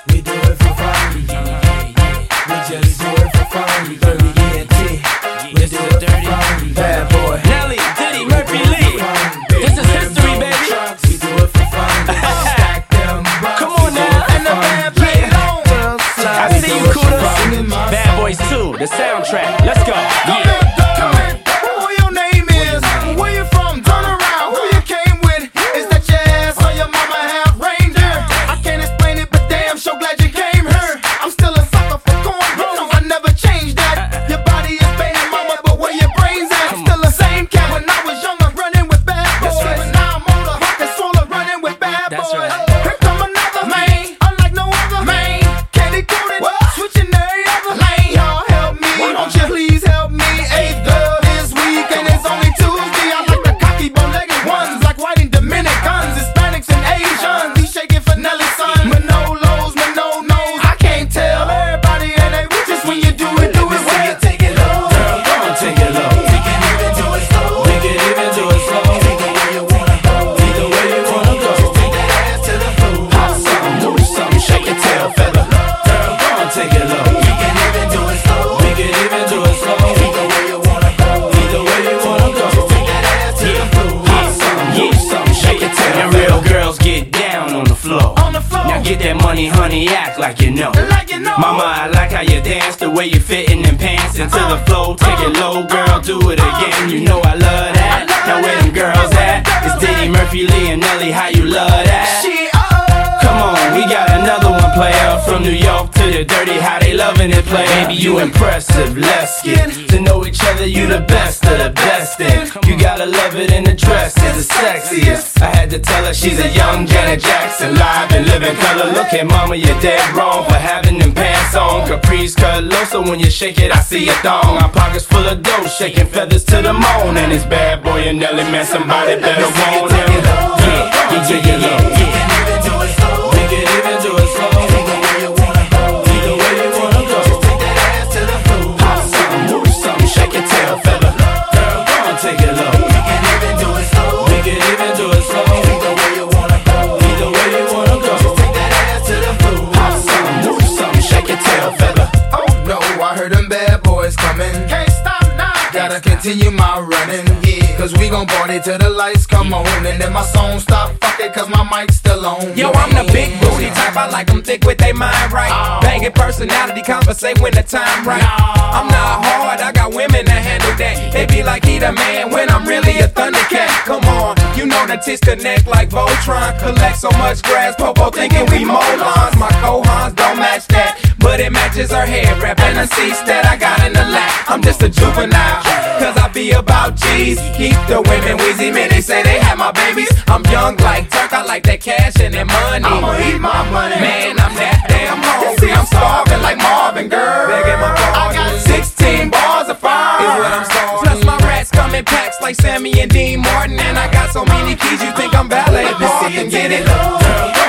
We do it for fun. We just do it for fun. Dirty ENT. We do it for fun. Bad boy. Nelly, Diddy, Murphy, Lee. This is history, baby. We do it for fun. Stack them rocks. Come on now, and the band play it on. I see you, Kuda. Bad Boys 2, the soundtrack. Let's go. Yeah. Get that money, honey, act like you know. Mama, I like how you dance, the way you fit in them pants into the flow. Take it low, girl, do it again. You know I love that. Now where them girls at? It's Diddy, Murphy, Lee, and Nelly. How you love that? Come on, we got another one, player. From New York to the dirty, how they loving it, play. Baby, you impressive. Let's get to know each other. You the best of the best. And you gotta love it in the dress. Is the sexiest. I had to tell her she's a young Janet Jackson, live and living color. Look at mama, you're dead wrong for having them pants on. Caprice cut low, so when you shake it, I see a thong. My pockets full of dough, shaking feathers to the moon. And it's Bad Boy and Nelly, man, somebody better want him. Yeah. We can even do it slow. Either way you wanna go. Take that ass to the floor. Pop something, move something, shake your tail feather. Girl, go and take it low. We can even do it slow. We can even do it slow. Either way you wanna go. Either way you wanna go. Take that ass to the floor. Pop something, move something, shake your tail feather. Oh no, I heard them bad boys coming. Can't stop now. Gotta continue my running, yeah. Cause we gon' party till the lights come on. And then my song stop, fuck it, cause my mic's still on. Yo, I'm the big booty type, I like them thick with they mind right. Banging personality, conversate when the time right. I'm not hard, I got women that handle that. They be like, he the man when I'm really a thundercat. Come on, you know the tits connect like Voltron. Collect so much grass, Popo thinking we molons. My cohons don't match that, but it matches her hair wrap and the seats that I got in the lap. I'm just a juvenile, cause I be about G's. Keep the women wheezy, man, they say they have my babies. I'm young like Turk, I like that cash and that money. I'ma eat my money. Man, I'm that damn hungry. I'm starving like Marvin, girl. Begging my pardon. I got 16 bars of fire, is what I'm starving. Plus my rats come in packs like Sammy and Dean Martin. And I got so many keys, you think I'm ballet parking. Get it, girl.